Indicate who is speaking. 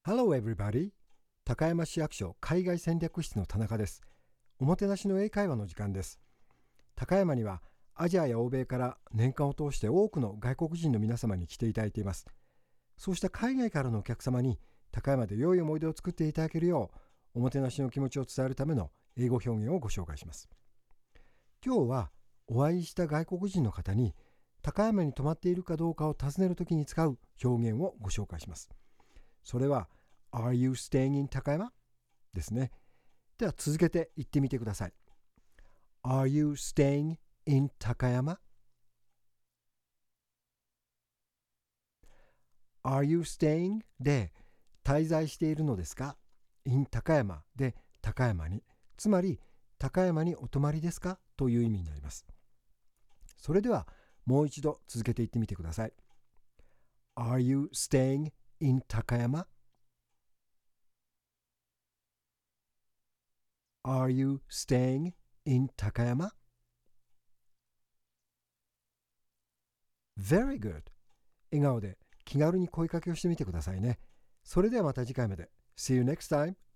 Speaker 1: Hello everybody! 高山市役所海外戦略室の田中です。おもてなしの英会話の時間です。高山にはアジアや欧米から年間を通して多くの外国人の皆様に来ていただいています。そうした海外からのお客様に高山で良い思い出を作っていただけるよう、おもてなしの気持ちを伝えるための英語表現をご紹介します。今日はお会いした外国人の方に高山に泊まっているかどうかを尋ねるときに使う表現をご紹介します。それは Are you staying in 高山ですね。では続けて言ってみてください。Are you staying in 高山 ?Are you staying で滞在しているのですか？ in 高山で高山に、つまり高山にお泊まりですかという意味になります。それではもう一度続けて言ってみてください。Are you staying in 高山？Are you staying in 高山？ Very good! 笑顔で気軽に声かけをしてみてくださいね。それではまた次回まで。See you next time!